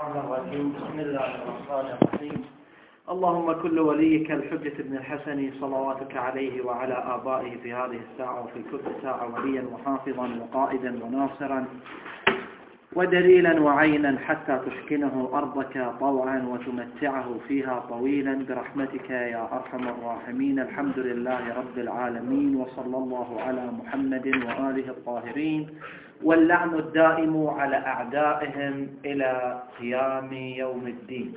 الرحمن الرحيم. بسم الله الرحمن الرحيم. اللهم كل وليك الحجة بن الحسن صلواتك عليه وعلى آبائه في هذه الساعة وفي كل ساعة وليا وحافظا وقائدا وناصرا ودليلا وعينا حتى تسكنه أرضك طوعا وتمتعه فيها طويلا برحمتك يا أرحم الراحمين. الحمد لله رب العالمين، وصلى الله على محمد وآله الطاهرين، واللعن الدائم على أعدائهم إلى قيام يوم الدين.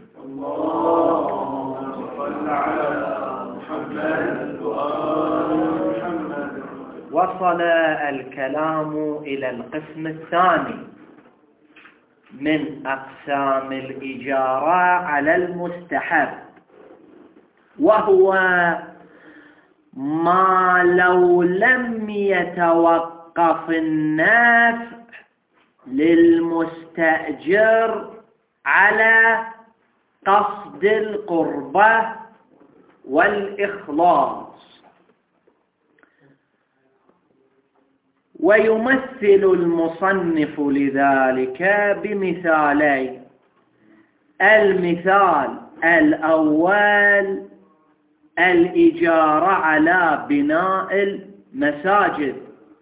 اللهم صل على محمد وآل محمد. وصل الكلام إلى القسم الثاني من أقسام الإجارة على المستحب، وهو ما لو لم يتوقف النفع للمستأجر على قصد القربة والإخلاص. ويمثل المصنف لذلك بمثالين. المثال الأول الإجارة على بناء المساجد،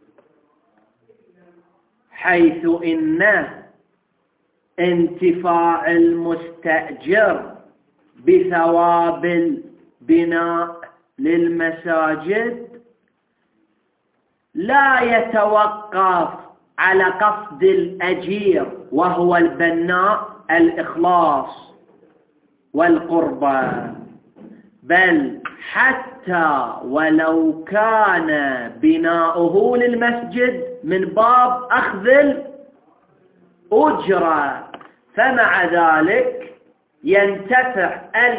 حيث إن انتفاع المستأجر بثواب البناء للمساجد لا يتوقف على قصد الأجير وهو البناء الإخلاص والقربة، بل حتى ولو كان بناؤه للمسجد من باب أخذ الأجرة، فمع ذلك ينتفع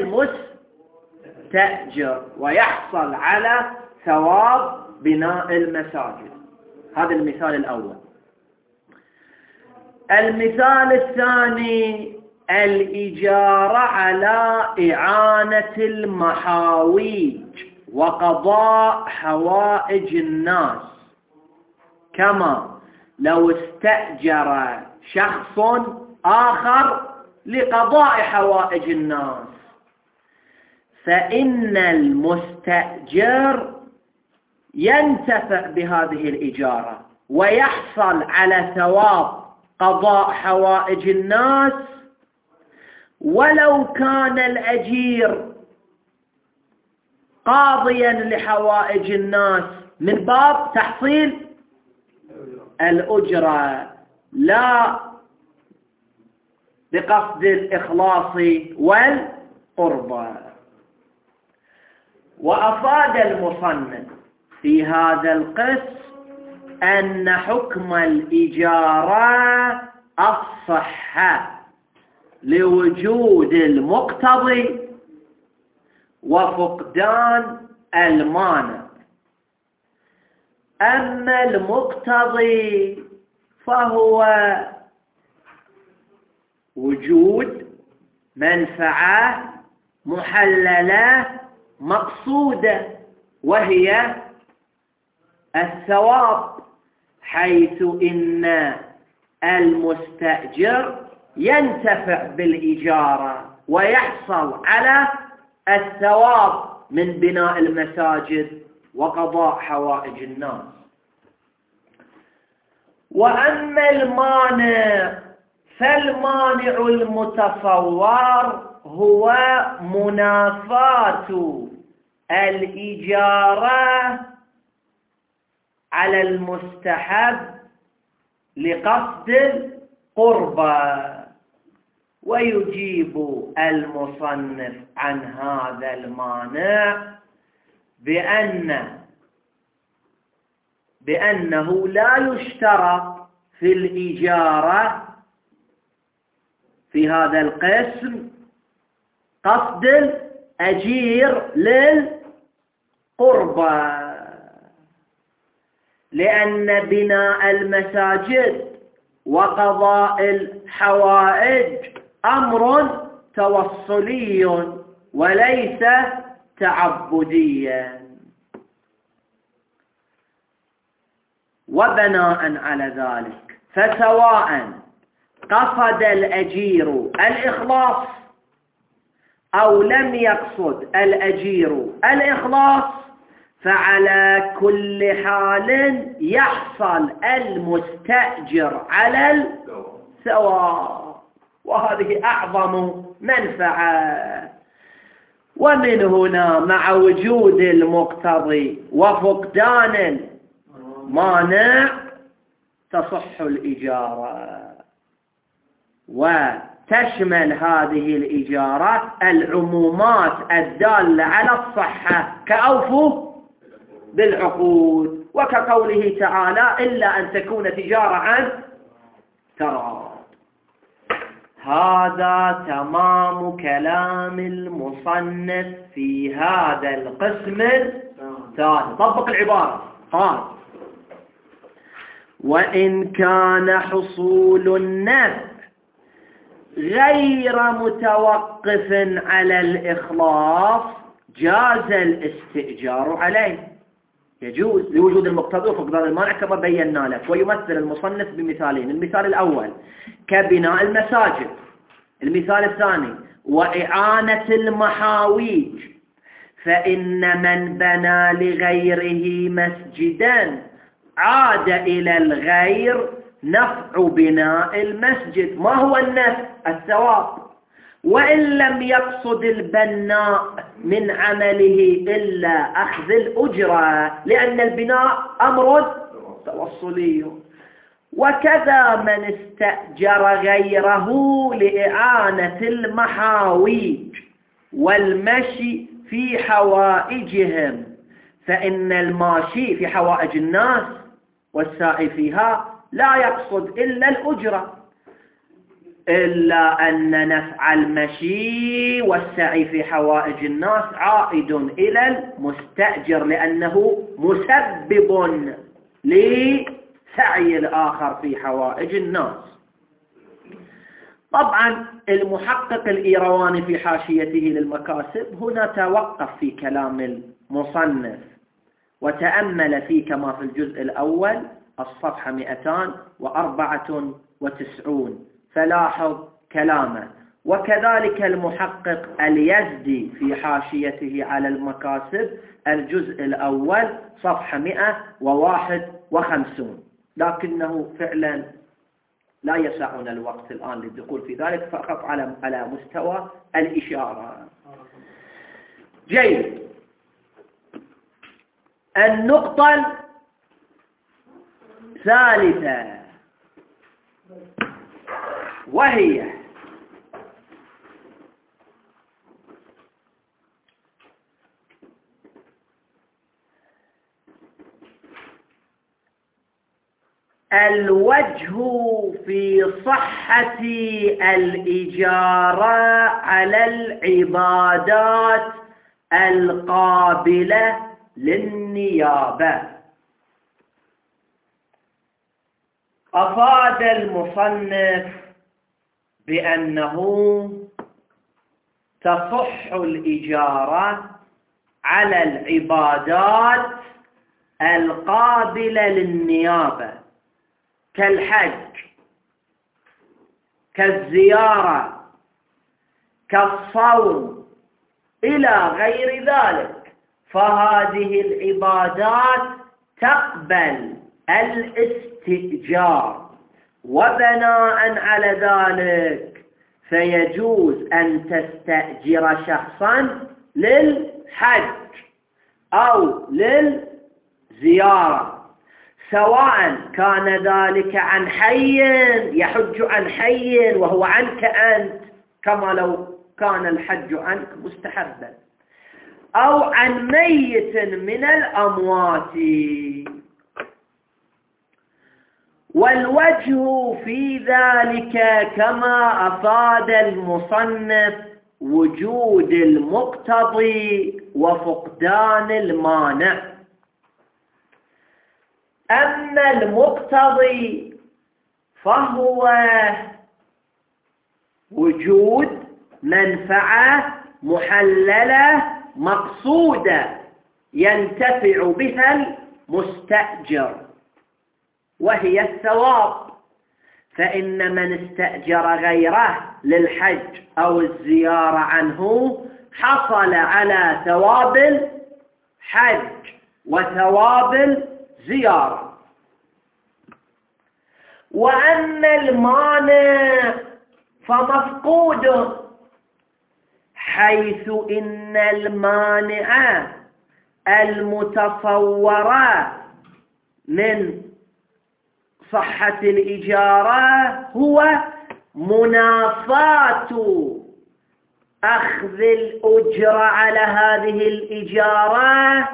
المستأجر ويحصل على ثواب بناء المساجد. هذا المثال الأول. المثال الثاني الإجارة على إعانة المحاويج وقضاء حوائج الناس، كما لو استأجر شخص آخر لقضاء حوائج الناس، فإن المستأجر ينتفع بهذه الإجارة ويحصل على ثواب قضاء حوائج الناس، ولو كان الأجير قاضيا لحوائج الناس من باب تحصيل الأجرة لا بقصد الإخلاص والقربة. وأفاد المصنف في هذا القسم أن حكم الإجارة الصحة لوجود المقتضي وفقدان المانع. أما المقتضي فهو وجود منفعة محللة مقصودة، وهي الثواب، حيث إن المستأجر ينتفع بالإجارة ويحصل على الثواب من بناء المساجد وقضاء حوائج الناس. وأما المانع فالمانع المتصور هو منافاة الإجارة على المستحب لقصد القربة. ويجيب المصنف عن هذا المانع بأنه لا يشترط في الإجارة في هذا القسم قصد الأجير للقربة، لأن بناء المساجد وقضاء الحوائج أمر توصلي وليس تعبديا. وبناء على ذلك فسواء قصد الأجير الإخلاص أو لم يقصد الأجير الإخلاص، فعلى كل حال يحصل المستأجر على السواء، وهذه أعظم منفعة. ومن هنا مع وجود المقتضي وفقدان المانع تصح الإجارة، وتشمل هذه الإجارات العمومات الدالة على الصحة كأوفوا بالعقود، وكقوله تعالى إلا أن تكون تجارة عن تراض. هذا تمام كلام المصنف في هذا القسم الثاني. طبق العبارة. قال: وإن كان حصول النفع غير متوقف على الإخلاص جاز الاستئجار عليه، يجوز لوجود المقتضي وفقدان المانع كما بينا لك. ويمثل المصنف بمثالين: المثال الأول كبناء المساجد، المثال الثاني وإعانة المحاويج، فإن من بنى لغيره مسجدا عاد إلى الغير نفع بناء المسجد. ما هو النفع؟ الثواب. وإن لم يقصد البناء من عمله إلا أخذ الأجرة، لأن البناء أمر توصلي. وكذا من استأجر غيره لإعانة المحاويج والمشي في حوائجهم، فإن الماشي في حوائج الناس والسعي فيها لا يقصد إلا الأجرة، إلا أن نفع المشي والسعي في حوائج الناس عائد إلى المستأجر، لأنه مسبب لسعي الآخر في حوائج الناس. طبعا المحقق الإيرواني في حاشيته للمكاسب هنا توقف في كلام المصنف وتأمل فيه كما في الجزء الأول الصفحة 294، فلاحظ كلامه. وكذلك المحقق اليزدي في حاشيته على المكاسب الجزء الأول صفحة 151، لكنه فعلا لا يسعنا الوقت الآن للدخول في ذلك، فقط على مستوى الإشارة. جيد. النقطة الثالثة وهي الوجه في صحة الإجارة على العبادات القابلة للنيابة. أفاد المصنف بأنه تصح الإجارة على العبادات القابلة للنيابة كالحج، كالزيارة، كالصوم إلى غير ذلك، فهذه العبادات تقبل الاستئجار، وبناء على ذلك فيجوز أن تستأجر شخصا للحج أو للزيارة، سواء كان ذلك عن حي يحج عن حي وهو عنك أنت، كما لو كان الحج عنك مستحبا، أو عن ميت من الأموات. والوجه في ذلك كما أفاد المصنف وجود المقتضي وفقدان المانع. أما المقتضي فهو وجود منفعة محللة مقصودة ينتفع بها المستأجر، وهي الثواب، فإن من استأجر غيره للحج أو الزيارة عنه حصل على ثواب الحج وثواب الزيارة. وأما المانع فمفقود، حيث إن المانع المتصور من صحة الإجارة هو منافاة أخذ الأجرة على هذه الإجارة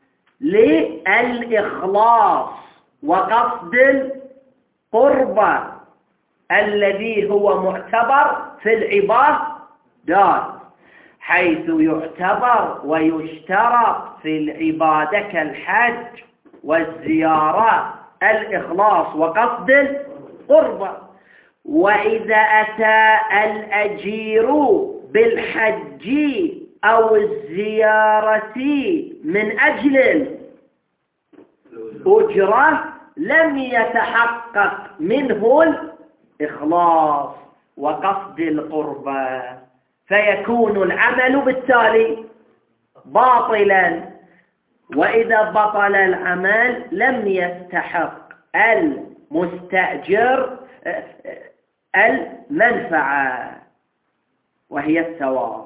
للإخلاص وقصد القربة الذي هو معتبر في العبادات، حيث يعتبر ويشترط في العبادة كالحج والزيارة الإخلاص وقصد القربة. وإذا أتى الأجير بالحج أو الزيارة من أجل الأجرة لم يتحقق منه الإخلاص وقصد القربة، فيكون العمل بالتالي باطلا. وإذا بطل العمل لم يستحق المستأجر المنفعة وهي الثواب،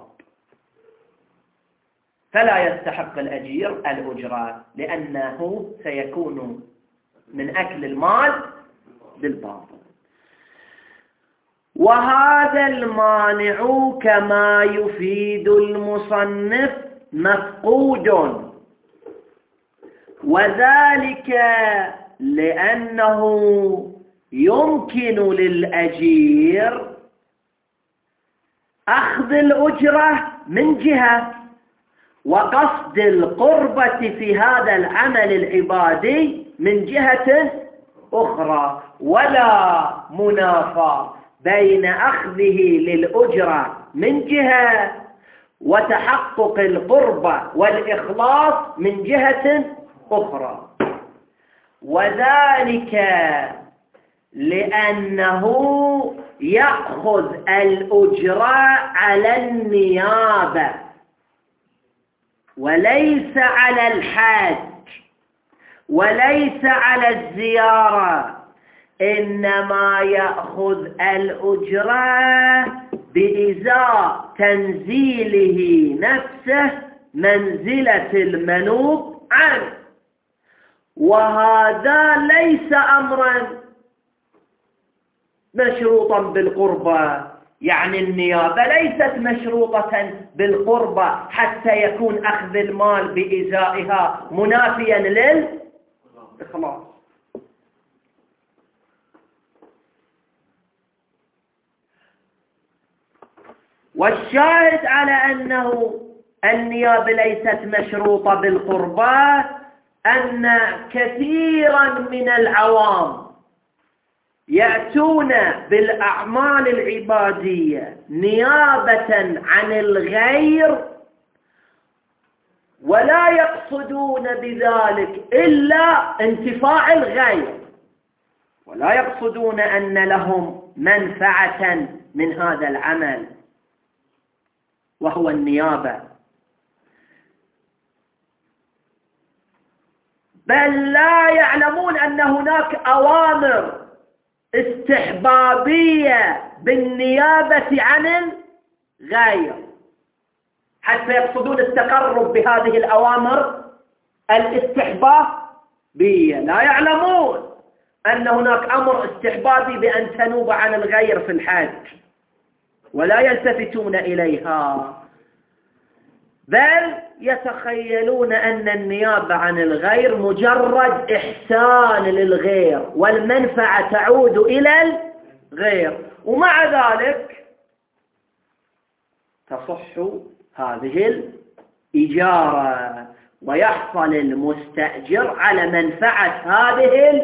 فلا يستحق الأجير الأجرة لأنه سيكون من أكل المال بالباطل. وهذا المانع كما يفيد المصنف مفقود، وذلك لأنه يمكن للأجير أخذ الأجرة من جهة وقصد القربة في هذا العمل العبادي من جهة أخرى، ولا منافاة بين أخذه للأجرة من جهة وتحقق القربة والإخلاص من جهة أخرى. وذلك لأنه يأخذ الأجرة على النيابة وليس على الحج وليس على الزيارة، إنما يأخذ الأجرة بإزاء تنزيله نفسه منزلة المنوب عنه. وهذا ليس أمرا مشروطا بالقربة، يعني النيابة ليست مشروطة بالقربة حتى يكون أخذ المال بإزائها منافيا للإخلاص. والشاهد على أنه النيابة ليست مشروطة بالقربة أن كثيرا من العوام يأتون بالأعمال العبادية نيابة عن الغير ولا يقصدون بذلك إلا انتفاع الغير، ولا يقصدون أن لهم منفعة من هذا العمل وهو النيابة، بل لا يعلمون أن هناك أوامر استحبابية بالنيابة عن الغير حتى يقصدون التقرب بهذه الأوامر الاستحبابية. لا يعلمون أن هناك أمر استحبابي بأن تنوب عن الغير في الحج ولا يلتفتون إليها، بل يتخيلون أن النيابة عن الغير مجرد إحسان للغير والمنفعة تعود إلى الغير، ومع ذلك تصح هذه الإجارة ويحصل المستأجر على منفعة هذه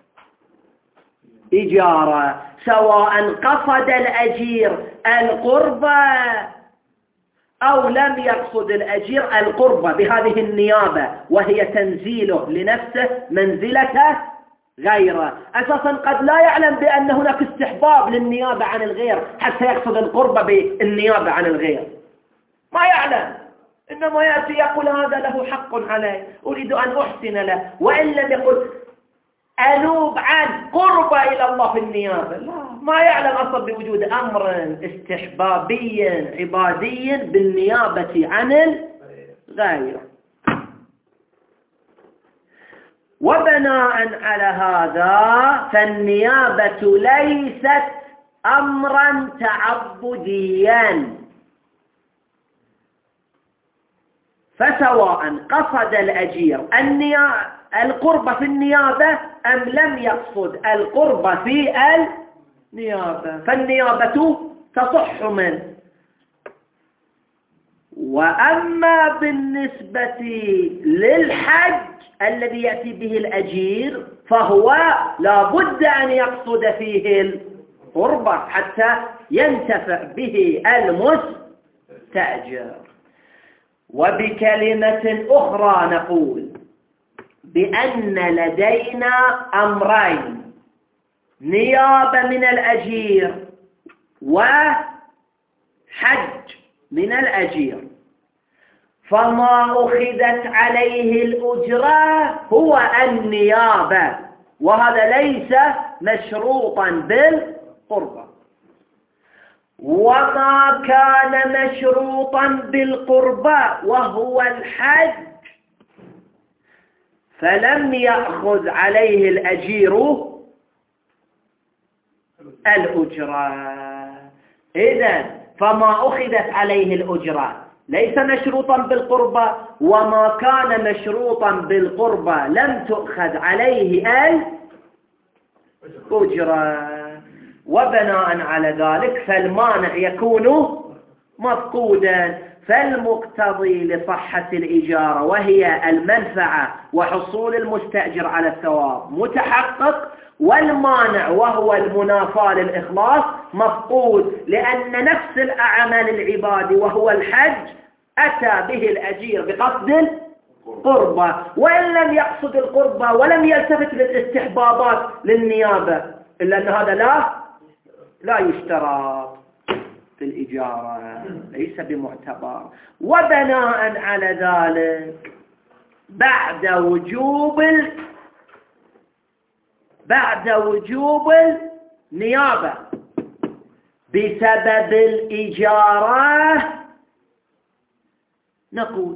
الإجارة، سواء قصد الأجير القربة أو لم يقصد الأجير القربة بهذه النيابة، وهي تنزيله لنفسه منزلة غيره. أساسا قد لا يعلم بأن هناك استحباب للنيابة عن الغير حتى يقصد القرب بالنيابة عن الغير، ما يعلم، إنما يأتي يقول هذا له حق علي أريد أن أحسن له، وإن لم يقل أنوب عن قرب إلى الله في النيابة، لا، ما يعلم أصلا بوجود أمر استحبابي عبادي بالنيابة عن الغير. وبناء على هذا فالنيابة ليست أمرا تعبديا، فسواء قصد الأجير القرب في النيابة أم لم يقصد القرب في النيابة فالنيابة تصح منه. وأما بالنسبة للحج الذي يأتي به الأجير فهو لا بد أن يقصد فيه القرب حتى ينتفع به المستأجر. وبكلمة أخرى نقول بأن لدينا أمرين: نيابة من الأجير وحج من الأجير، فما أخذت عليه الأجرة هو النيابة، وهذا ليس مشروطا بالقربة. وما كان مشروطا بالقربة وهو الحج فلم يأخذ عليه الأجير الأجرة. إذن فما أخذت عليه الأجرة ليس مشروطا بالقربة، وما كان مشروطا بالقربة لم تؤخذ عليه الأجرة. وبناء على ذلك فالمانع يكون مفقودا، فالمقتضي لصحة الإجارة وهي المنفعة وحصول المستأجر على الثواب متحقق، والمانع وهو المنافاة للإخلاص مفقود، لأن نفس الأعمال العباد وهو الحج أتى به الأجير بقصد القربة، وإن لم يقصد القربة ولم يلتفت للاستحبابات للنيابة، إلا أن هذا لا يشترط في الإجارة، ليس بمعتبر. وبناء على ذلك بعد وجوب النيابة بسبب الإجارة نقول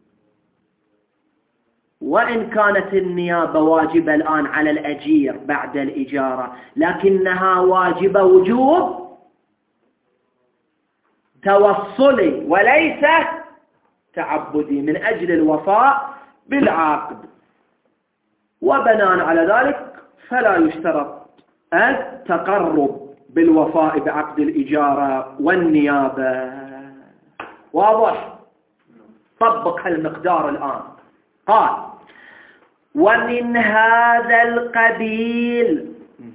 وإن كانت النيابة واجبة الآن على الأجير بعد الإجارة، لكنها واجبة وجوب توصلي وليس تعبدي من أجل الوفاء بالعقد. وبناء على ذلك فلا يشترط التقرب بالوفاء بعقد الإجارة والنيابة. واضح؟ طبق هالمقدار الآن. قال: ومن هذا القبيل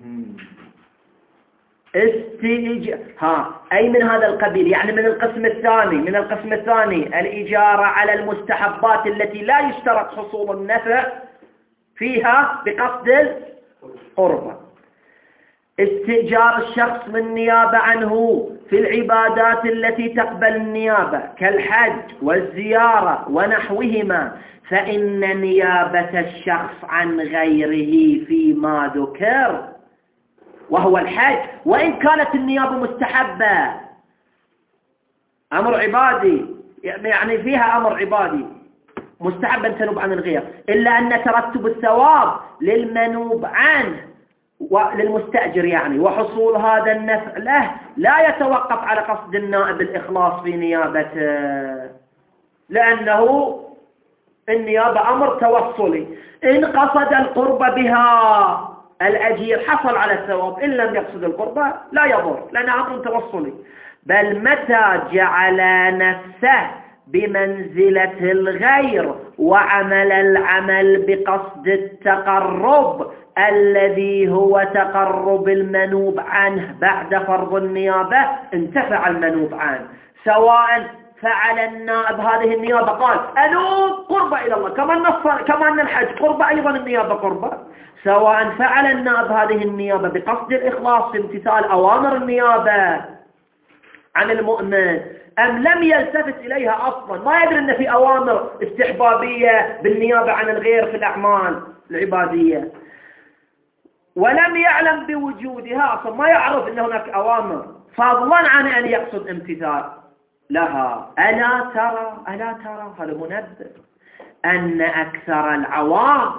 أي من هذا القبيل يعني من القسم الثاني الإجارة على المستحبات التي لا يشترط حصول النفع فيها بقصد القربة: استئجار الشخص من نيابة عنه في العبادات التي تقبل النيابة كالحج والزيارة ونحوهما، فإن نيابة الشخص عن غيره فيما ذكر وهو الحج، وإن كانت النيابة مستحبة أمر عبادي، يعني فيها أمر عبادي مستحب أن تنوب عن الغير، إلا أن ترتب الثواب للمنوب عنه للمستأجر يعني، وحصول هذا النفع له لا يتوقف على قصد النائب الإخلاص في نيابته، لأنه النيابة أمر توصلي. إن قصد القرب بها الأجير حصل على الثواب، إن لم يقصد القرب لا يضر لأنه أمر توصلي. بل متى جعل نفسه بمنزلة الغير وعمل العمل بقصد التقرب الذي هو تقرب المنوب عنه بعد فرض النيابة، انتفع المنوب عنه، سواء فعل النائب هذه النيابة قال أنوب قربة إلى الله، كما أن الحج قربة أيضا النيابة قربة، سواء فعل النائب هذه النيابة بقصد الإخلاص في امتثال أوامر النيابة عن المؤمن أم لم يلتفت إليها أصلا، ما يدري أن في أوامر استحبابية بالنيابة عن الغير في الأعمال العبادية، ولم يعلم بوجودها أصلا، ما يعرف أن هناك أوامر، فضلا عن أن يقصد امتثال لها. ألا ترى هذا منبه أن أكثر العوام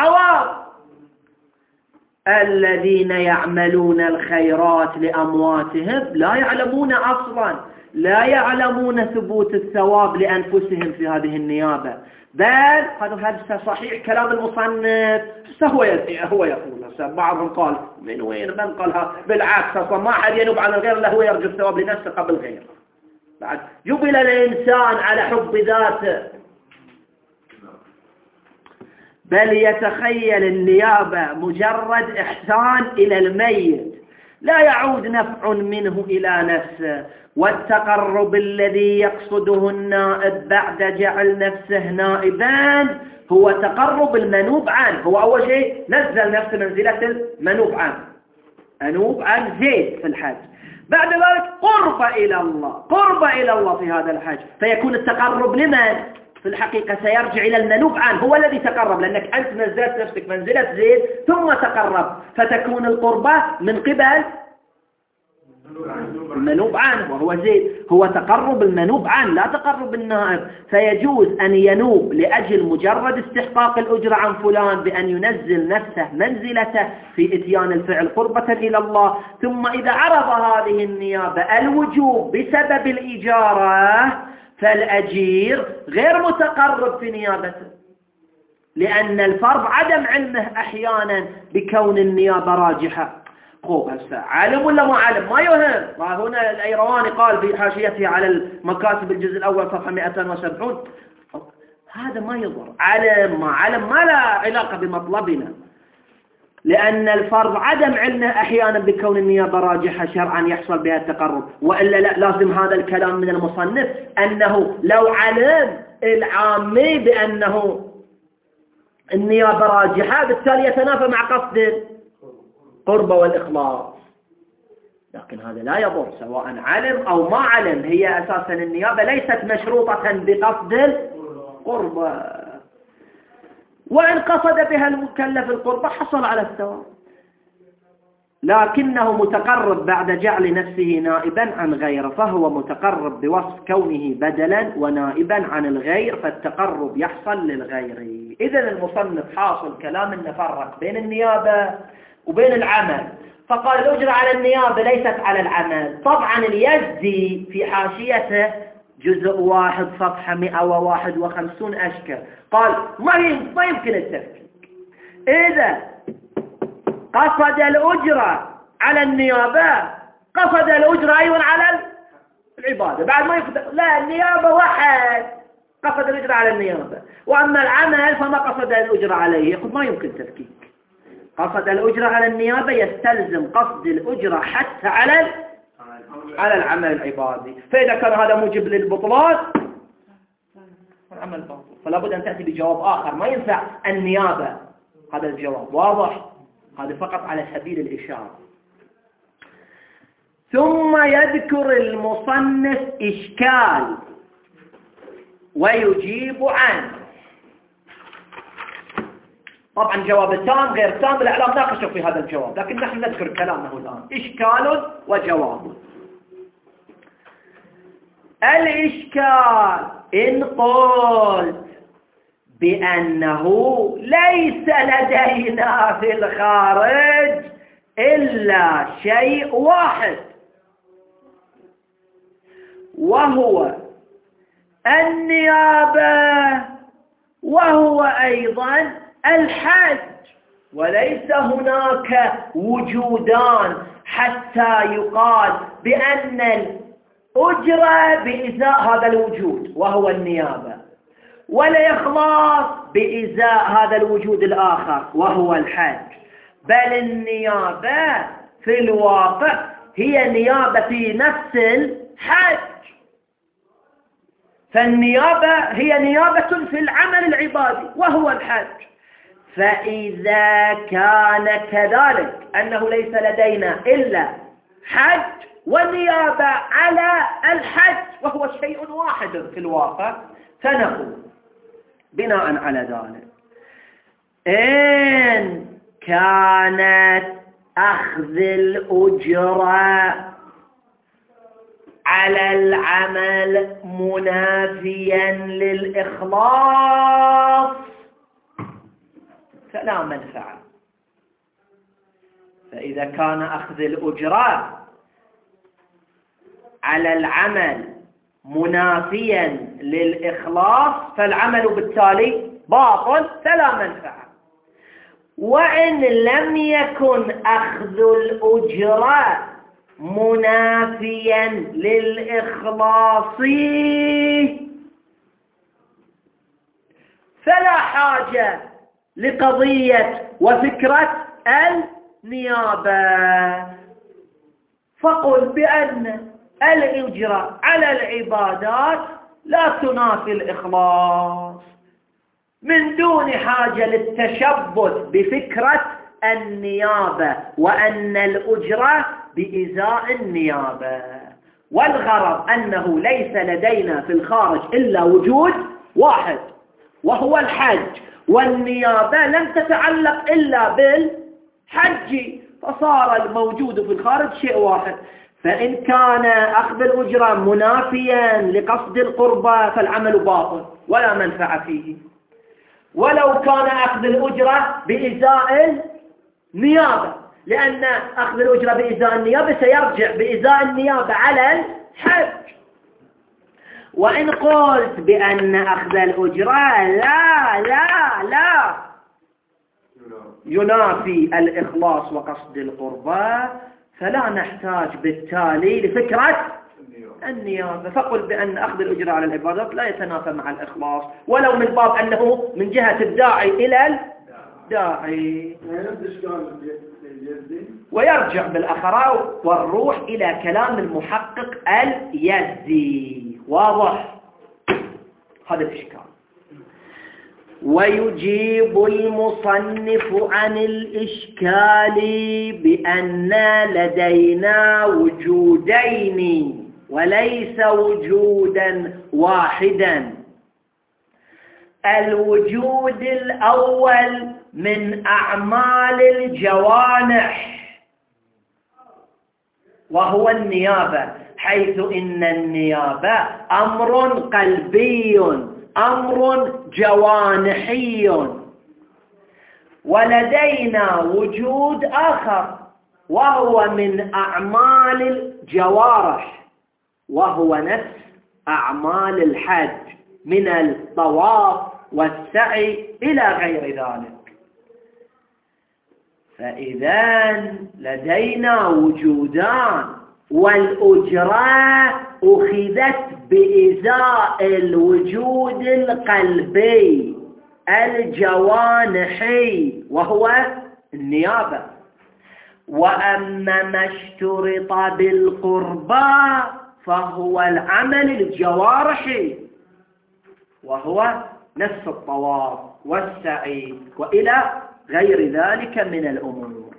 الذين يعملون الخيرات لأمواتهم لا يعلمون أصلا، لا يعلمون ثبوت الثواب لأنفسهم في هذه النيابة، بل هذا صحيح كلام المصنف، هو يقول بعضهم قال من قالها بالعكس، أصلا ما أحد ينوب عن الغير إلا هو يرجو الثواب لنفسه قبل غيره، بعد جبل الإنسان على حب ذاته، بل يتخيل النيابة مجرد إحسان إلى الميت لا يعود نفع منه إلى نفسه، والتقرب الذي يقصده النائب بعد جعل نفسه نائبا هو تقرب المنوب عنه. هو أول شيء نزل نفسه منزلة المنوب عنه، أنوب عن زيد في الحج، بعد ذلك قرب إلى الله في هذا الحج، فيكون التقرب لمن؟ في الحقيقة سيرجع إلى المنوب عنه، هو الذي تقرب، لأنك أنت نزلت نفسك منزلة زيد ثم تقرب، فتكون القربة من قبل المنوب عنه وهو زيد، هو تقرب المنوب عنه لا تقرب النائب، فيجوز أن ينوب لأجل مجرد استحقاق الأجر عن فلان بأن ينزل نفسه منزلته في إتيان الفعل قربة إلى الله، ثم إذا عرض هذه النيابة الوجوب بسبب الإجارة فالأجير غير متقرب في نيابته، لأن الفرض عدم علمه أحيانا بكون النيابة راجحة. عالم ولا ما عالم ما يهم، ما هنا الأيرواني قال في حاشيته على المكاسب الجزء الأول صفحة 270 هذا ما يضر، علم ما لا علاقة بمطلبنا، لأن الفرض عدم علمه أحيانا بكون النيابة راجحة شرعا يحصل بها التقرب، وإلا لا لازم هذا الكلام من المصنف أنه لو علم العامي بأنه النيابة راجحة بالتالي يتنافى مع قصد القربة والإخلاص، لكن هذا لا يضر سواء علم أو ما علم، هي أساسا النيابة ليست مشروطة بقصد القربة، وإن قصد بها المكلف القربة حصل على الثواب، لكنه متقرب بعد جعل نفسه نائبا عن غيره، فهو متقرب بوصف كونه بدلا ونائبا عن الغير، فالتقرب يحصل للغير. إذن المصنف حاصل كلام نفرق بين النيابة وبين العمل، فقال الأجرة على النيابة ليست على العمل. طبعا اليزدي في حاشيته جزء 1 صفحة 151 أشكال قال ما يمكن التفكيك، إذا قصد الأجرة على النيابة قصد الأجرة أيضا على العبادة، بعد ما يقصد لا النيابة واحد قصد الأجرة على النيابة، وأما العمل فما قصد الأجرة عليه، يقول ما يمكن تفكيك، قصد الأجرة على النيابة يستلزم قصد الأجرة حتى على العمل العبادي، فإذا كان هذا موجب للبطلان العمل باطل، فلا بد أن تأتي بجواب آخر، ما ينفع النيابة، هذا الجواب واضح، هذا فقط على سبيل الإشارة. ثم يذكر المصنف إشكال ويجيب عنه. طبعا جواب التام غير تام، الإعلام ناقشه في هذا الجواب، لكن نحن نذكر كلامه الآن. إشكال وجواب. الإشكال إن قلت بأنه ليس لدينا في الخارج إلا شيء واحد، وهو النيابة، وهو أيضا الحج، وليس هناك وجودان حتى يقال بأن الأجرة بإزاء هذا الوجود وهو النيابة، والإخلاص بإزاء هذا الوجود الآخر وهو الحج، بل النيابة في الواقع هي نيابة في نفس الحج، فالنيابة هي نيابة في العمل العبادي وهو الحج، فإذا كان كذلك أنه ليس لدينا إلا حج ونيابة على الحج وهو شيء واحد في الواقع، فنقول بناء على ذلك إن كانت أخذ الأجرة على العمل منافيا للإخلاص فلا منفعة. فإذا كان أخذ الأجرة على العمل منافيا للإخلاص فالعمل بالتالي باطل فلا منفعة. وإن لم يكن أخذ الأجرة منافيا للإخلاص فلا حاجة لقضية وفكرة النيابة. فقل بأن الأجرة على العبادات لا تنافي الإخلاص من دون حاجة للتشبث بفكرة النيابة، وأن الأجرة بإزاء النيابة. والغرض أنه ليس لدينا في الخارج إلا وجود واحد وهو الحج، والنيابة لم تتعلق إلا بالحج، فصار الموجود في الخارج شيء واحد. فإن كان أخذ الأجرة منافيا لقصد القربة فالعمل باطل ولا منفعة فيه. ولو كان أخذ الأجرة بإزاء النيابة، لأن أخذ الأجرة بإزاء النيابة سيرجع بإزاء النيابة على الحج. وإن قلت بأن أخذ الأجرة لا ينافي الإخلاص وقصد القربة فلا نحتاج بالتالي لفكرة النيابة. فقل بأن أخذ الأجرة على العبادات لا يتنافى مع الإخلاص، ولو من باب أنه من جهة الداعي إلى الداعي. ويرجع بالأخراء والروح إلى كلام المحقق اليزدي. واضح هذا الإشكال. ويجيب المصنف عن الإشكال بأن لدينا وجودين وليس وجودا واحدا. الوجود الأول من أعمال الجوانح وهو النيابة، حيث إن النيابة أمر قلبي أمر جوانحي. ولدينا وجود آخر وهو من أعمال الجوارح وهو نفس أعمال الحج من الطواف والسعي إلى غير ذلك. فإذا لدينا وجودان، والأجرة أخذت بإزاء الوجود القلبي الجوانحي وهو النيابة. وأما ما اشترط بالقربى فهو العمل الجوارحي وهو نفس الطواف والسعي وإلى غير ذلك من الأمور.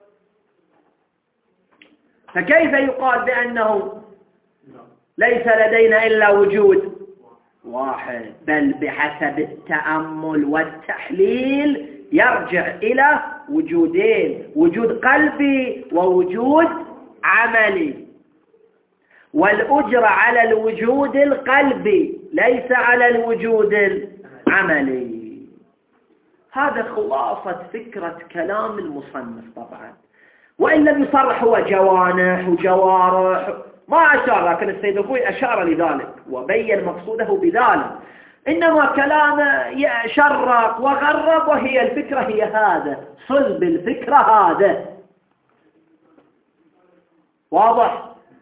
فكيف يقال بأنه ليس لدينا إلا وجود واحد؟ بل بحسب التأمل والتحليل يرجع إلى وجودين، وجود قلبي ووجود عملي. والأجر على الوجود القلبي ليس على الوجود العملي. هذا خلاصة فكرة كلام المصنف. طبعا وإن لم يصرح هو جوانح وجوارح ما أشار، لكن السيد الخوئي أشار لذلك وبين مقصوده بذلك. إنما كلامه شرق وغرب، وهي الفكرة هي هذا، صلب الفكرة هذا. واضح؟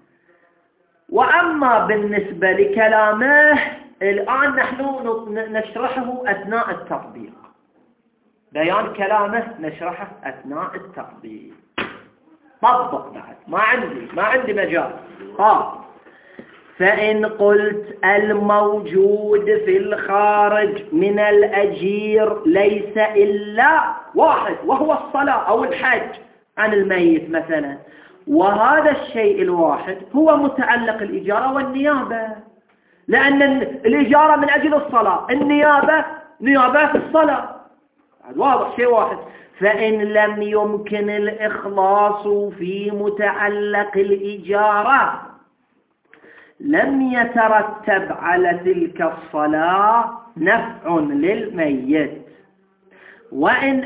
وأما بالنسبة لكلامه الآن نحن نشرحه أثناء التطبيق. بيان كلامه نشرحه أثناء التطبيق. طبق بعد، ما عندي مجال. فإن قلت الموجود في الخارج من الأجير ليس إلا واحد وهو الصلاة أو الحج عن الميت مثلا، وهذا الشيء الواحد هو متعلق الإجارة والنيابة، لأن الإجارة من أجل الصلاة، النيابة نيابة في الصلاة، واضح شيء واحد. فإن لم يمكن الإخلاص في متعلق الإجارة لم يترتب على تلك الصلاة نفع للميت. وإن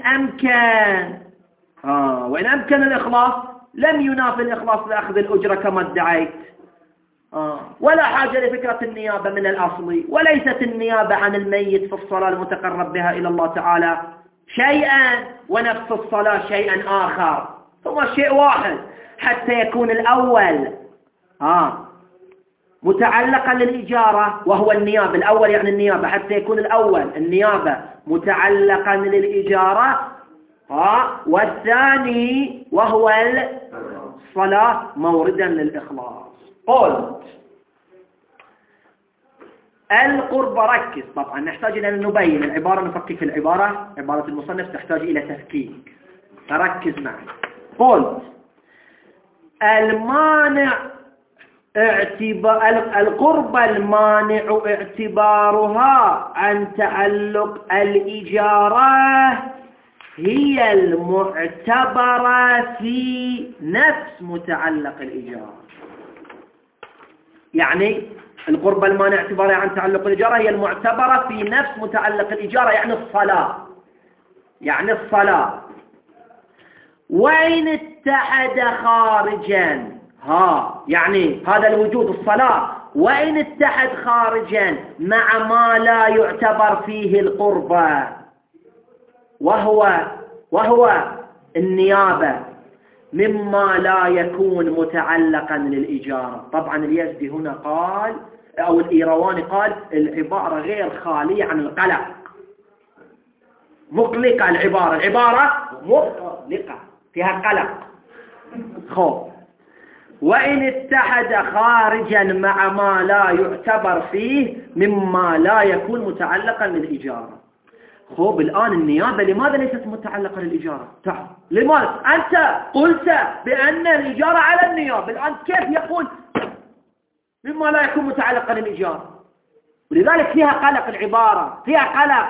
أمكن الإخلاص لم ينافي الإخلاص لأخذ الأجرة كما ادعيت، ولا حاجة لفكرة النيابة من الأصل، وليست النيابة عن الميت في الصلاة المتقرب بها إلى الله تعالى شيئا ونفس الصلاة شيئا آخر، هما شيء واحد، حتى يكون الأول متعلقا للإجارة وهو النيابة، الأول يعني النيابة، حتى يكون الأول النيابة متعلقا للإجارة، والثاني وهو الصلاة موردا للإخلاص. قلت القرب، ركز، طبعا نحتاج إلى أن نبين العبارة، نفكك العبارة، عبارة المصنف تحتاج إلى تفكيك، فركز معي. قلت المانع القرب المانع اعتبارها عن تعلق الإجارة هي المعتبرة في نفس متعلق الإجارة. يعني القرب المانع اعتبارها عن تعلق الإجارة هي المعتبرة في نفس متعلق الإجارة، يعني الصلاة. وإن اتحد خارجا، يعني هذا الوجود الصلاة، وإن اتحد خارجا مع ما لا يعتبر فيه القربة وهو النيابة مما لا يكون متعلقا للإجارة. طبعا اليزدي هنا قال، أو الإيرواني قال، العبارة غير خالية عن القلق، مقلقة العبارة مقلقة فيها قلق خوف. وإن اتحد خارجا مع ما لا يعتبر فيه مما لا يكون متعلقا للإجارة. الآن النيابة لماذا ليست متعلقة للإجارة؟ تعال، لماذا؟ أنت قلت بأن الإجارة على النيابة، الآن كيف يقول مما لا يكون متعلقا للإجارة؟ ولذلك فيها قلق العبارة، فيها قلق.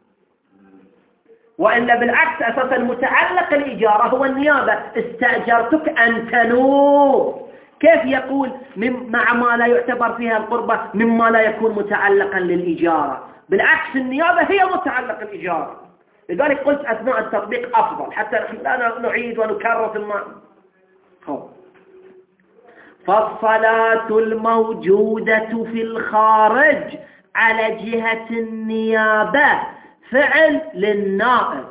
وإلا بالعكس، أساسا متعلق الإجارة هو النيابة، استأجرتك أن تنوب، كيف يقول مع ما لا يعتبر فيها القربة مما لا يكون متعلقا للإجارة؟ بالعكس النيابة هي متعلق الإجارة. لذلك قلت أثناء التطبيق أفضل، حتى لا نعيد ونكرر في المعنى. فالصلاة الموجودة في الخارج على جهة النيابة فعل للنائب،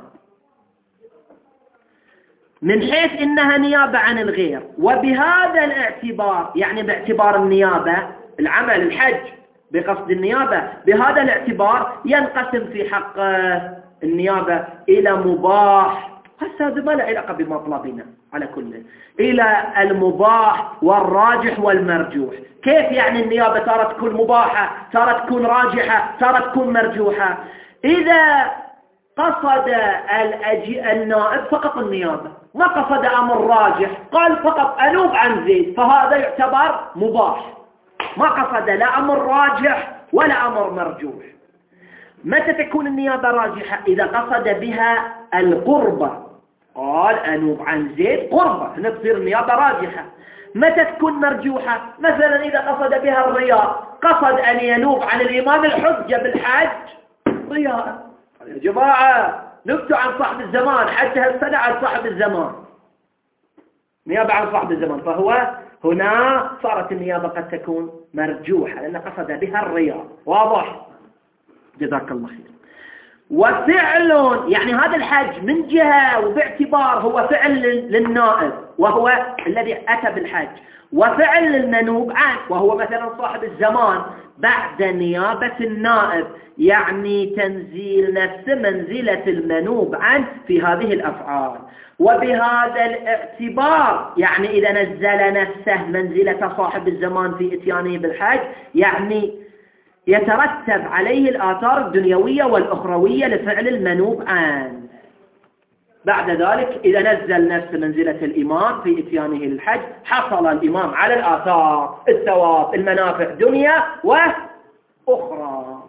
من حيث إنها نيابة عن الغير، وبهذا الاعتبار، يعني باعتبار النيابة العمل الحج بقصد النيابة، بهذا الاعتبار ينقسم في حق النيابة إلى مباح، هذا ما له علاقة بمطلبنا على كل، إلى المباح والراجح والمرجوح. كيف يعني النيابة تارة تكون مباحة، تارة تكون راجحة، تارة تكون مرجوحة؟ إذا قصد النائب فقط النيابة، ما قصد أمر راجح، قال فقط أنوب عن زيد، فهذا يعتبر مباح، ما قصد لا أمر راجح ولا أمر مرجوح. متى تكون النيابة راجحة؟ إذا قصد بها القربة، قال أنوب عن زيد قربة، هنا تصير النيابة راجحة. متى تكون مرجوحة؟ مثلا إذا قصد بها الرياء، قصد أن ينوب عن الإمام الحجة بالحج رياء. يا جماعة نبتوا عن صاحب الزمان، حتى هالسنة عن صاحب الزمان، نيابة عن صاحب الزمان، فهو هنا صارت النيابة قد تكون مرجوحة لأن قصد بها الرياء. واضح؟ جزاك الله خير. وفعل، يعني هذا الحج من جهة وباعتبار هو فعل للنائب وهو الذي أتى بالحج، وفعل المنوب عنه وهو مثلا صاحب الزمان بعد نيابة النائب، يعني تنزيل نفسه منزلة المنوب عنه في هذه الأفعال. وبهذا الاعتبار يعني إذا نزل نفسه منزلة صاحب الزمان في إتيانه بالحج، يعني يترتب عليه الآثار الدنيوية والأخروية لفعل المنوب عنه. بعد ذلك إذا نزل نفسه منزلة الإمام في إتيانه للحج، حصل الإمام على الآثار، الثواب، المنافع دنيا وأخرى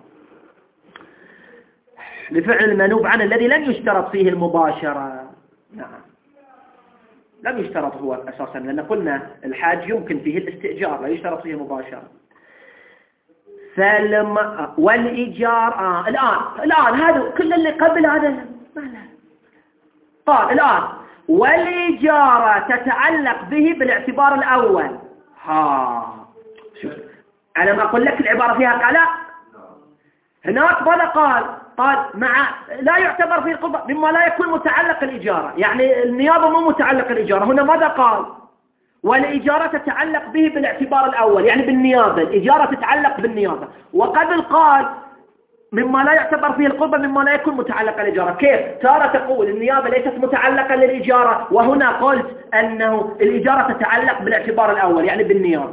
لفعل المنوب عنه الذي لم يشترط فيه المباشرة. نعم، لم يشترط هو أساسا، لأن قلنا الحاج يمكن فيه الاستئجار، لا يشترط فيه المباشرة. والإيجار الآن هذا كل اللي قبل هذا ما له. قال الآن والإجارة تتعلق به بالاعتبار الأول. شوف أنا ما أقول لك العبارة فيها قلق. هناك ماذا قال مع لا يعتبر في القضاء مما لا يكون متعلق الإجارة، يعني النيابة مو متعلق الإجارة. هنا ماذا قال؟ والإجارة تتعلق به بالاعتبار الأول، يعني بالنيابة، الإجارة تتعلق بالنيابة. وقبل قال مما لا يعتبر فيه القربة مما لا يكون متعلقا الإجارة. كيف؟ تارة تقول النيابة ليست متعلقة للإجارة، وهنا قلت أنه الإجارة تتعلق بالاعتبار الأول يعني بالنيابة.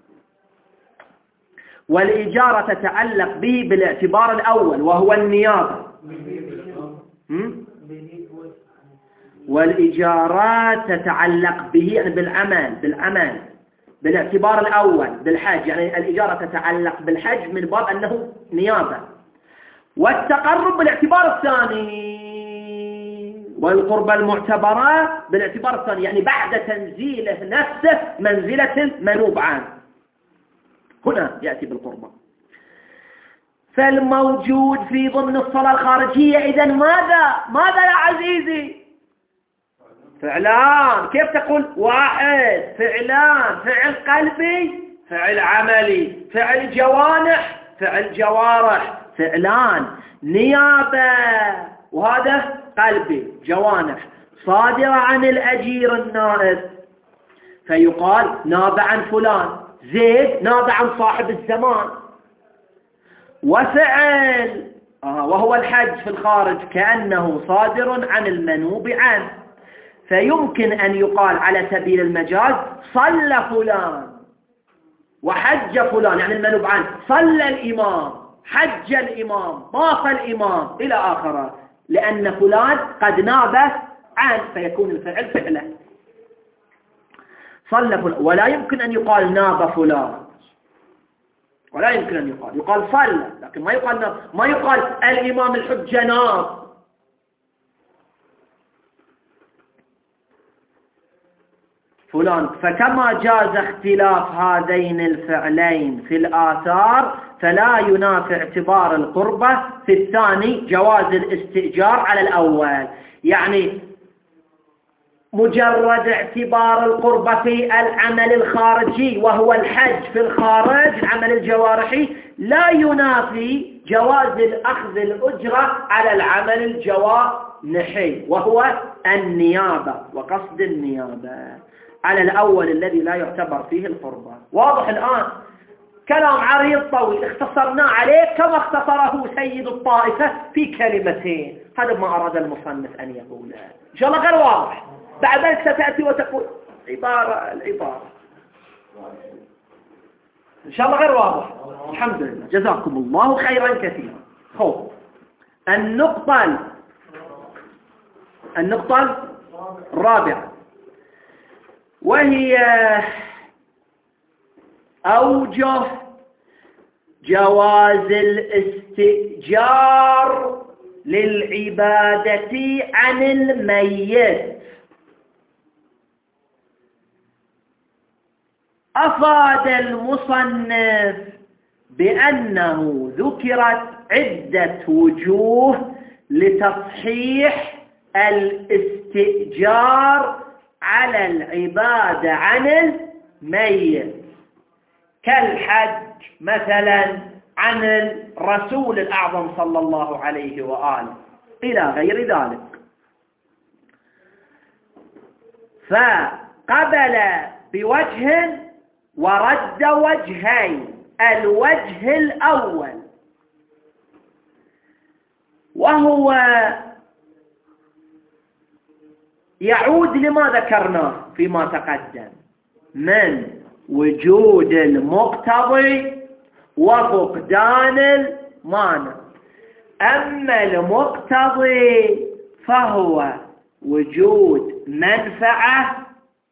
والإجارة تتعلق به بالاعتبار الأول وهو النيابة. والإجارات تتعلق به يعني بالعمل بالاعتبار الأول بالحج، يعني الإجارة تتعلق بالحج من باب أنه نيابة. والتقرب بالاعتبار الثاني، والقربة المعتبرة بالاعتبار الثاني، يعني بعد تنزيله نفسه منزلة المنوب عنه، هنا يأتي بالقربة. فالموجود في ضمن الصلاة الخارجية إذن ماذا يا عزيزي؟ فعلان. كيف تقول؟ واحد فعلان، فعل قلبي، فعل عملي، فعل جوانح، فعل جوارح. فعلان نيابة، وهذا قلبي جوانح، صادرة عن الأجير النائب، فيقال ناب عن فلان. زيد ناب عن صاحب الزمان. وفعل وهو الحج في الخارج كأنه صادر عن المنوب عنه، فيمكن أن يقال على سبيل المجاز صلى فلان وحج فلان، يعني المنوب عنه، صلى الإمام، حج الإمام، طاف الإمام إلى آخره، لأن فلان قد ناب عنه، فيكون الفعل فعله. صلى فلان. ولا يمكن أن يقال ناب فلان، ولا يمكن أن يقال صلى، لكن ما يقال ناب، ما يقال الإمام الحجة ناب. فلان. فكما جاز اختلاف هذين الفعلين في الآثار، فلا ينافي اعتبار القربة في الثاني جواز الاستئجار على الأول. يعني مجرد اعتبار القربة في العمل الخارجي وهو الحج في الخارج، العمل الجوارحي، لا ينافي جواز الأخذ الأجرة على العمل الجوانحي وهو النيابة وقصد النيابة على الأول الذي لا يعتبر فيه القربة. واضح الآن؟ كلام عريض طويل اختصرنا عليه كما اختصره سيد الطائفة في كلمتين. هذا ما أراد المصنف أن يقوله، إن شاء الله غير واضح. بعد ذلك ستأتي وتقول العبارة إن شاء الله غير واضح. الحمد لله، جزاكم الله خيرا كثيرا. خوف النقطة الرابعة، وهي أوجه جواز الاستئجار للعبادة عن الميت. أفاد المصنف بأنه ذكرت عدة وجوه لتصحيح الاستئجار على العبادة عن الميت، كالحج مثلا عن الرسول الأعظم صلى الله عليه وآله إلى غير ذلك. فقبل بوجه ورد وجهين. الوجه الأول وهو يعود لما ذكرناه فيما تقدم من وجود المقتضي وفقدان المانع. أما المقتضي فهو وجود منفعة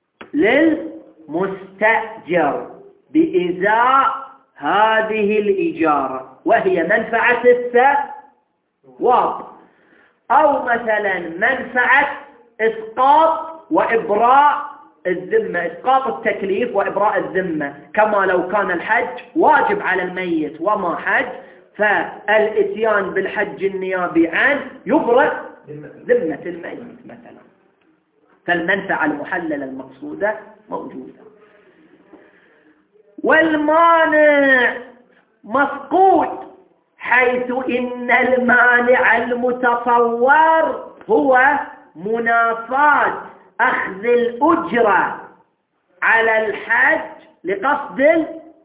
للمستأجر بإزاء هذه الإجارة، وهي منفعة الثواب، أو مثلا منفعة إسقاط وإبراء الذمة، إسقاط التكليف وإبراء الذمة، كما لو كان الحج واجب على الميت وما حج، فالإتيان بالحج النيابي عنه يبرئ ذمة الميت مثلا. فالمنفعة المحللة المقصودة موجودة. والمانع مفقود، حيث إن المانع المتصور هو منافاة أخذ الأجرة على الحج لقصد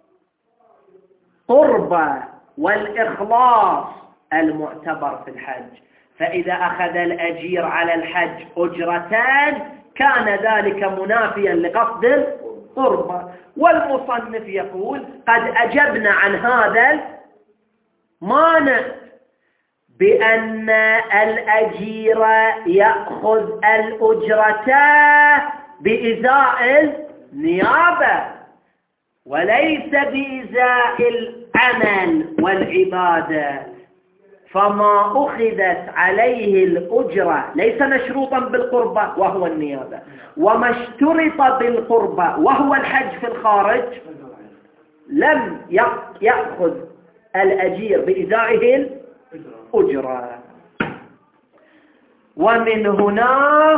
القربة والإخلاص المعتبر في الحج. فإذا أخذ الأجير على الحج أجرتان كان ذلك منافيا لقصد القربة. والمصنف يقول قد أجبنا عن هذا المانع بأن الأجير يأخذ الأجرة بإزاء النيابة وليس بإزاء العمل والعبادة، فما أخذت عليه الأجرة ليس مشروطا بالقربة وهو النيابة، وما اشترط بالقربة وهو الحج في الخارج لم يأخذ الأجير بإزائه الأجرة. ومن هنا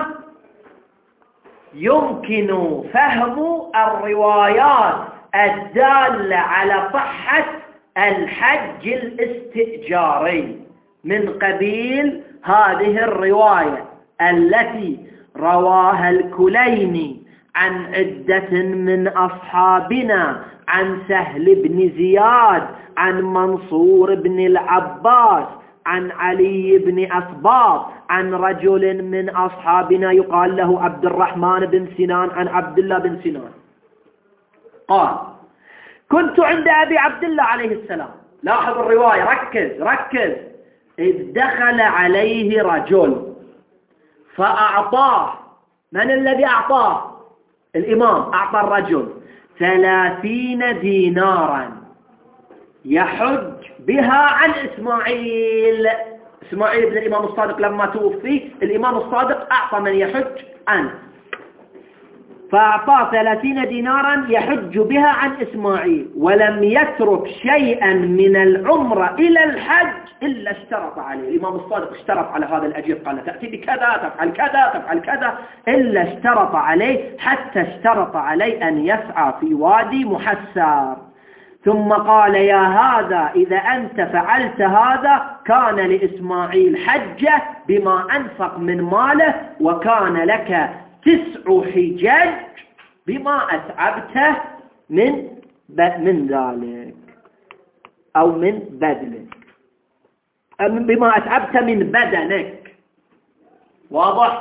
يمكن فهم الروايات الدالة على صحة الحج الاستئجاري من قبيل هذه الرواية التي رواها الكليني عن عدة من أصحابنا عن سهل بن زياد عن منصور بن العباس عن علي بن أسباط عن رجل من أصحابنا يقال له عبد الرحمن بن سنان عن عبد الله بن سنان قال: كنت عند أبي عبد الله عليه السلام. لاحظ الرواية، ركز. إذ دخل عليه رجل فأعطاه. من الذي أعطاه؟ الإمام أعطى الرجل 30 دينارا يحج بها عن إسماعيل بن الإمام الصادق. لما توفي الإمام الصادق أعطى من يحج عنه، فأعطاه 30 دينارا يحج بها عن إسماعيل، ولم يترك شيئا من العمرة إلى الحج إلا اشترط عليه. الإمام الصادق اشترط على هذا الأجير، قال تأتي بكذا تفعل كذا تفعل كذا، إلا اشترط عليه حتى اشترط عليه أن يسعى في وادي محسار. ثم قال: يا هذا إذا أنت فعلت هذا كان لإسماعيل حجة بما أنفق من ماله، وكان لك 9 حجاج بما أتعبته من ذلك، أو من بدنك، بما أتعبت من بدنك. واضح؟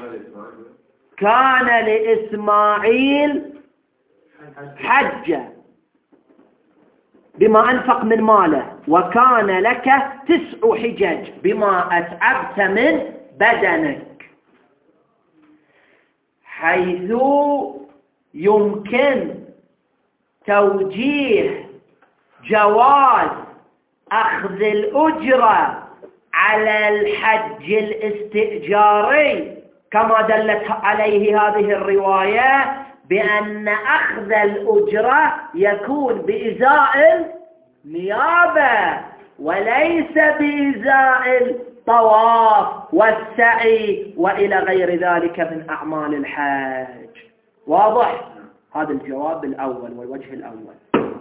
كان لإسماعيل حجة بما أنفق من ماله، وكان لك 9 حجاج بما أتعبت من بدنك، حيث يمكن توجيه جواز أخذ الأجرة على الحج الاستئجاري كما دلت عليه هذه الرواية، بأن أخذ الأجرة يكون بإزاء النيابة وليس بإزاء الطواف والسعي وإلى غير ذلك من أعمال الحج. واضح؟ هذا الجواب الأول والوجه الأول.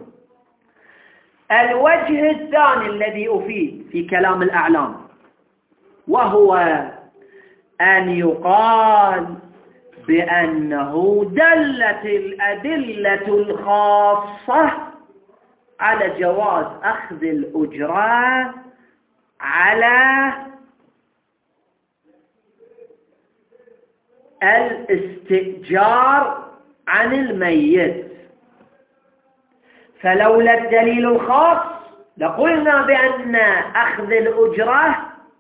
الوجه الثاني الذي أفيد في كلام الأعلام، وهو أن يقال بأنه دلت الأدلة الخاصة على جواز أخذ الأجرة على الاستئجار عن الميت. فلولا الدليل الخاص لقلنا بأن أخذ الأجرة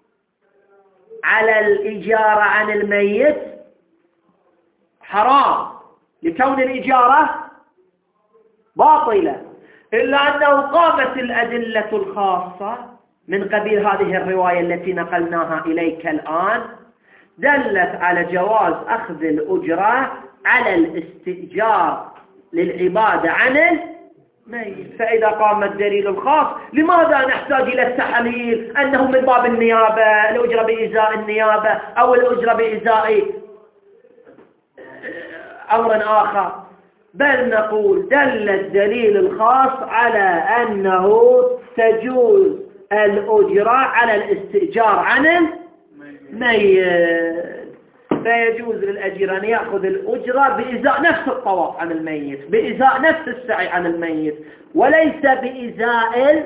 على الإجارة عن الميت حرام لكون الإجارة باطلة، إلا أنه قامت الأدلة الخاصة من قبيل هذه الرواية التي نقلناها إليك الآن دلت على جواز أخذ الأجرة على الاستئجار للعبادة عن الميت. فإذا قام الدليل الخاص لماذا نحتاج إلى التحليل أنه من باب النيابة، الأجرة بإزاء النيابة أو الأجرة بإزاء أمر آخر؟ بل نقول دل الدليل الخاص على أنه تجوز الأجرة على الاستئجار عن الميت، فيجوز للأجير أن يأخذ الأجرة بإزاء نفس الطواف عن الميت، بإزاء نفس السعي عن الميت، وليس بإزاء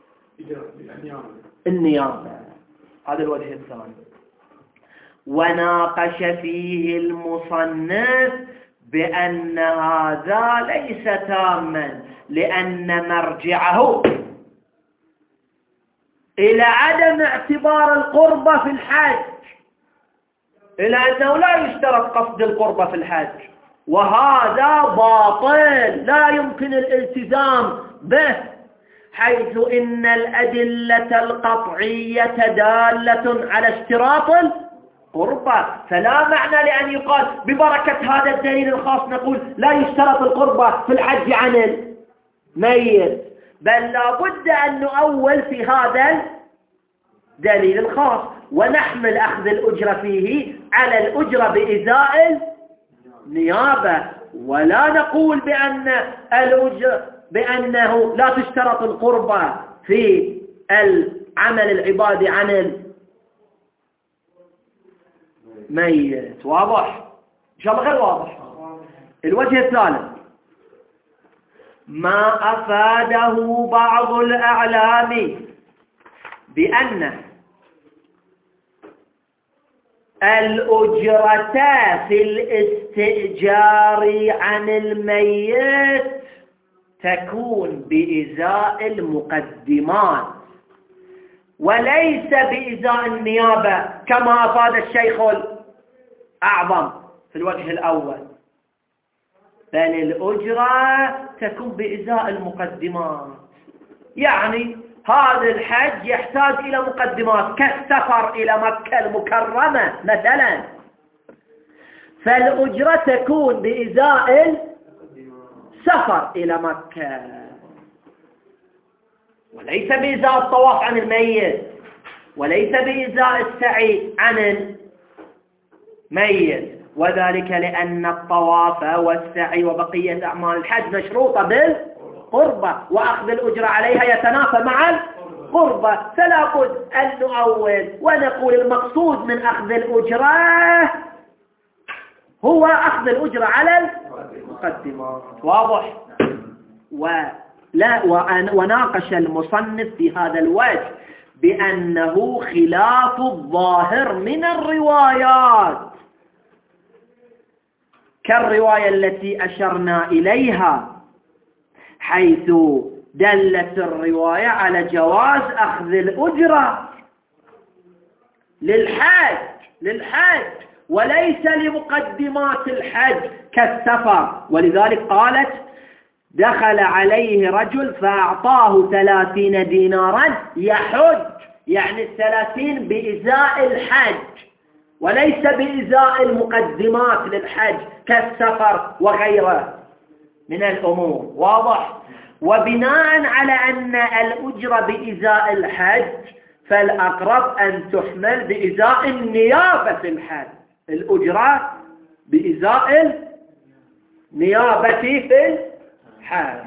النيابة. هذا الوجه الثاني. وناقش فيه المصنف بأن هذا ليس تاما، لأن مرجعه إلى عدم اعتبار القربة في الحج، إلى أنه لا يشترط قصد القربة في الحج، وهذا باطل لا يمكن الالتزام به، حيث إن الأدلة القطعية دالة على اشتراط القربة. فلا معنى لأن يقال ببركة هذا الدليل الخاص نقول لا يشترط القربة في الحج عن الميت، بل لا بد أن نؤول في هذا الدليل الخاص ونحمل أخذ الأجرة فيه على الأجرة بإزاء النيابة، ولا نقول بأنه لا تشترط القربة في العمل العبادي عن الميت. واضح؟ إن شاء الله غير واضح. الوجه الثالث ما أفاده بعض الأعلام بأن الأجرة في الاستئجار عن الميت تكون بإزاء المقدمات وليس بإزاء النيابة كما أفاد الشيخ الأعظم في الوجه الأول، بل الأجرة تكون بإزاء المقدمات. يعني هذا الحج يحتاج إلى مقدمات كالسفر إلى مكة المكرمة مثلا، فالأجرة تكون بإزاء السفر إلى مكة وليس بإزاء الطواف عن الميت، وليس بإزاء السعي عن الميت، وذلك لأن الطواف والسعي وبقية أعمال الحج مشروطة بالقربة، وأخذ الأجرة عليها يتنافى مع القربة، فلا بد أن نؤول ونقول المقصود من أخذ الأجرة هو أخذ الأجرة على المقدمات. واضح؟ وناقش المصنف في هذا الوجه بأنه خلاف الظاهر من الروايات، كالرواية التي أشرنا إليها، حيث دلت الرواية على جواز أخذ الأجرة للحج وليس لمقدمات الحج كالسفر. ولذلك قالت دخل عليه رجل فأعطاه 30 دينارا يحج، يعني 30 بإزاء الحج وليس بإزاء المقدمات للحج كالسفر وغيره من الأمور. واضح؟ وبناء على أن الأجرة بإزاء الحج فالأقرب أن تحمل بإزاء النيابة في الحج، الأجرة بإزاء النيابة في الحج.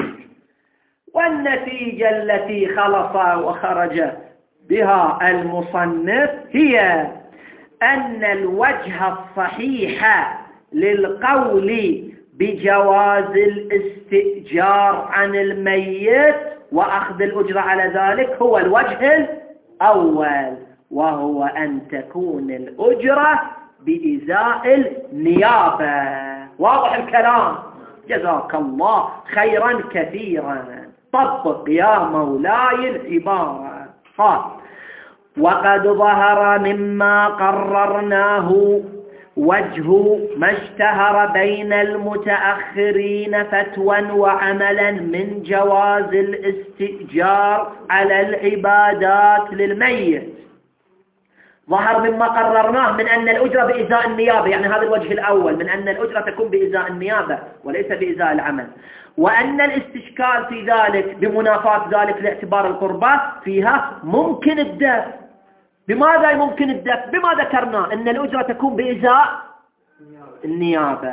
والنتيجة التي خلص وخرج بها المصنف هي أن الوجه الصحيح للقول بجواز الاستئجار عن الميت وأخذ الأجرة على ذلك هو الوجه الأول، وهو أن تكون الأجرة بإزاء النيابة. واضح الكلام؟ جزاك الله خيرا كثيرا. طبق يا مولاي العبارة. قال: وقد ظهر مما قررناه وجه ما اشتهر بين المتأخرين فتوى وعملا من جواز الاستئجار على العبادات للميت. ظهر مما قررناه من أن الأجرة بإزاء النيابة، يعني هذا الوجه الأول، من أن الأجرة تكون بإزاء النيابة وليس بإزاء العمل، وأن الاستشكال في ذلك بمنافاة ذلك لاعتبار القربة فيها ممكن الدفع. بماذا ممكن الدفع؟ بما ذكرنا أن الأجرة تكون بإزاء النيابة،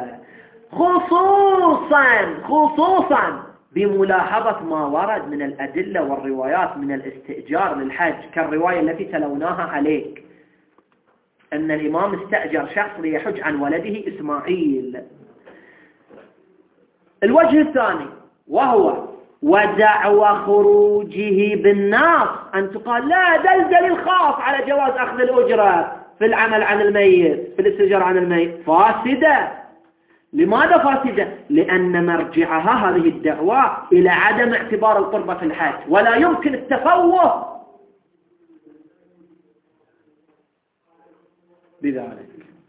خصوصا بملاحظة ما ورد من الأدلة والروايات من الاستئجار للحج، كالرواية التي تلوناها عليك أن الإمام استأجر شخص ليحج عن ولده إسماعيل. الوجه الثاني وهو ودعوى خروجه بالنص، أن تقال لا دلدل الخاص على جواز أخذ الأجرة في العمل عن الميت، في الاستئجار عن الميت، فاسدة. لماذا فاسدة؟ لأن مرجعها هذه الدعوة إلى عدم اعتبار القربة في الحج، ولا يمكن التفوه بذلك.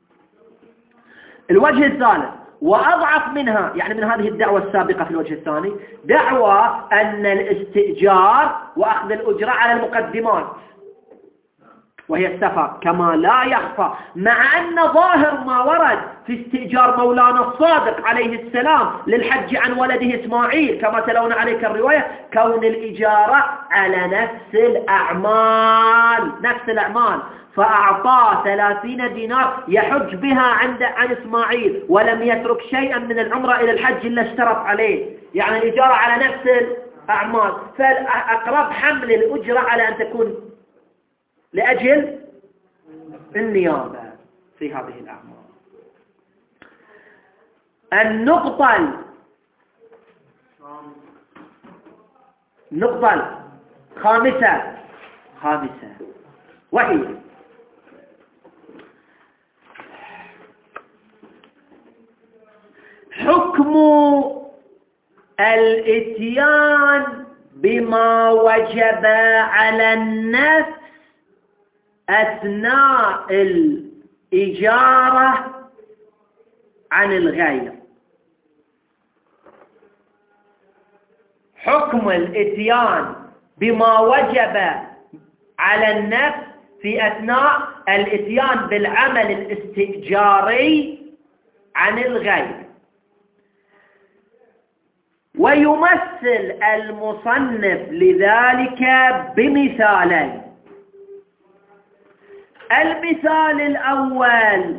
الوجه الثالث وأضعف منها، يعني من هذه الدعوة السابقة في الوجه الثاني، دعوة أن الاستئجار وأخذ الأجرة على المقدمات وهي السفر، كما لا يخفى، مع أن ظاهر ما ورد في استئجار مولانا الصادق عليه السلام للحج عن ولده إسماعيل كما تلون عليك الرواية، كون الإجارة على نفس الأعمال، فأعطاه 30 دينار يحج بها عن إسماعيل، ولم يترك شيئا من العمرة إلى الحج إلا اشترط عليه، يعني الإجارة على نفس الأعمال. فالأقرب حمل الأجرة على أن تكون لأجل النيابة في هذه الأعمال. النقطة الخامسة وهي حكم الإتيان بما وجب على النفس أثناء الإجارة عن الغير. حكم الإتيان بما وجب على النفس في أثناء الإتيان بالعمل الاستئجاري عن الغير. ويمثل المصنف لذلك بمثالين. المثال الأول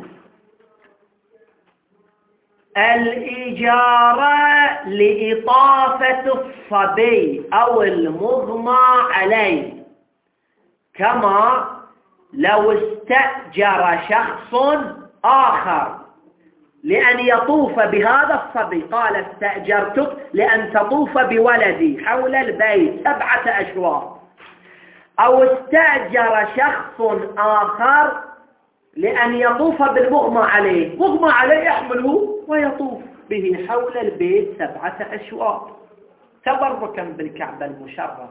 الإجارة لإطافة الصبي أو المغمى عليه، كما لو استأجر شخص آخر لأن يطوف بهذا الصبي، قال استأجرتك لأن تطوف بولدي حول البيت 7 أشواط، أو استأجر شخص آخر لأن يطوف بالمغمى عليه، مغمى عليه يحمله ويطوف به حول البيت 7 أشواط تبركا بالكعبة المشرفة.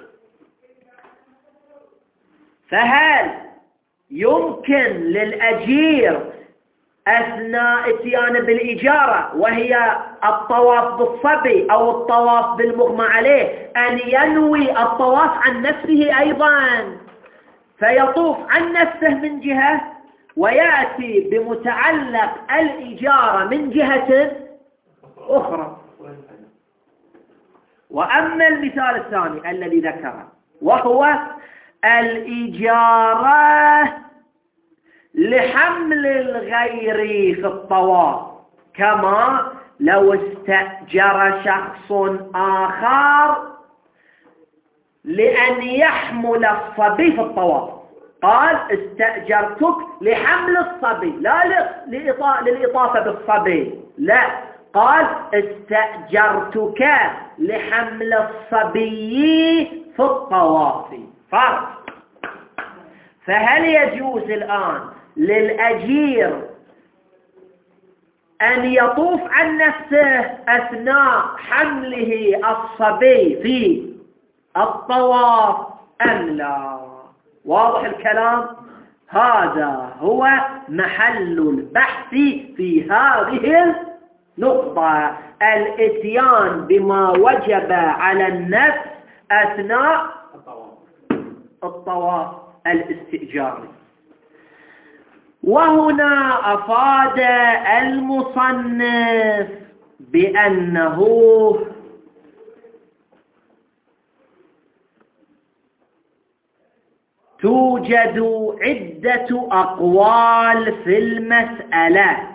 فهل يمكن للأجير أثناء اتيان بالإجارة وهي الطواف بالصبي أو الطواف بالمغمى عليه أن ينوي الطواف عن نفسه أيضا، فيطوف عن نفسه من جهة ويأتي بمتعلق الإجارة من جهة أخرى؟ وأما المثال الثاني الذي ذكره وهو الإجارة لحمل الغير في الطواف، كما لو استأجر شخص آخر لأن يحمل الصبي في الطواف، قال استأجرتك لحمل الصبي، لا للإطافة بالصبي، لا، قال استأجرتك لحمل الصبي في الطواف. فرق. فهل يجوز الآن للأجير أن يطوف عن نفسه أثناء حمله الصبي في الطواف أم لا؟ واضح الكلام؟ هذا هو محل البحث في هذه النقطة، الإتيان بما وجب على النفس أثناء الطواف الاستئجاري. وهنا أفاد المصنف بأنه توجد عدة أقوال في المسألة.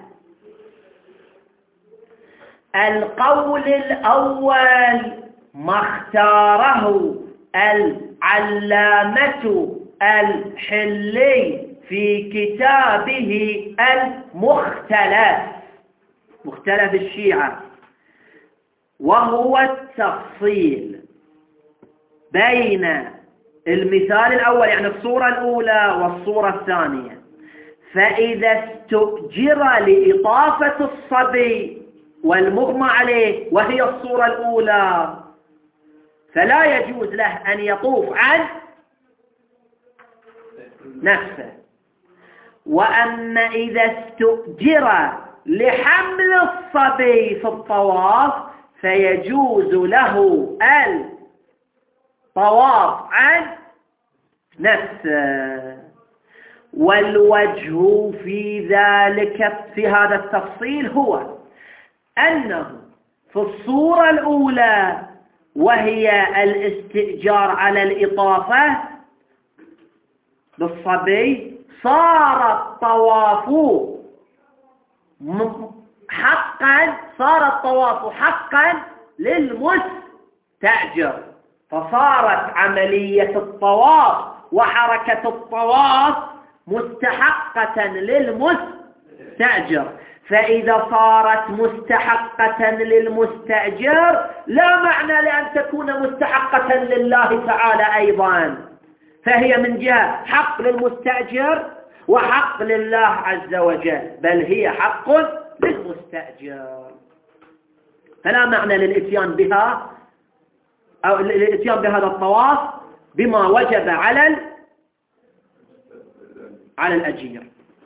القول الأول ما اختاره العلامة الحلي في كتابه مختلف الشيعة، وهو التفصيل بين المثال الأول يعني الصورة الأولى والصورة الثانية. فإذا استؤجر لإطافة الصبي والمغمى عليه وهي الصورة الأولى فلا يجوز له أن يطوف عن نفسه. وأما إذا استؤجر لحمل الصبي في الطواف فيجوز له الطواف عن نفسه. والوجه في ذلك في هذا التفصيل هو أنه في الصورة الأولى وهي الاستئجار على الإطافة بالصبي صار الطواف حقا للمستأجر، فصارت عملية الطواف وحركة الطواف مستحقة للمستأجر. فإذا صارت مستحقة للمستأجر لا معنى لأن تكون مستحقة لله تعالى أيضا، فهي من جهة حق للمستأجر وحق لله عز وجل، بل هي حق للمستأجر. فلا معنى للإتيان بها أو الإتيان بهذا الطواف بما وجب على الأجير.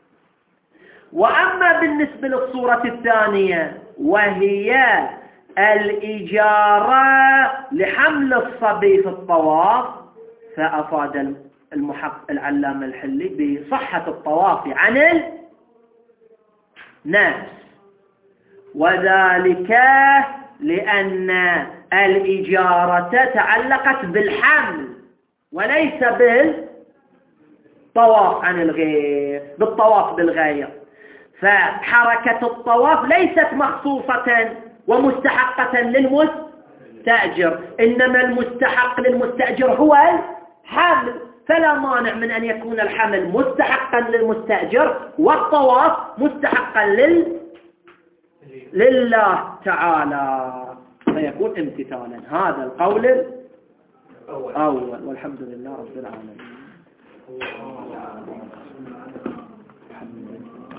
وأما بالنسبة للصورة الثانية وهي الإجارة لحمل الصبي في الطواف فأفاد العلامة الحلي بصحة الطواف عن النفس، وذلك لأن الإجارة تعلقت بالحمل وليس بالطواف عن الغير، بالطواف بالغير. فحركة الطواف ليست مخصوصة ومستحقة للمستأجر، إنما المستحق للمستأجر هو الحمل، فلا مانع من أن يكون الحمل مستحقا للمستأجر والطواف مستحقا لله تعالى، فيكون امتثالا. هذا القول الأول، والحمد لله رب العالمين.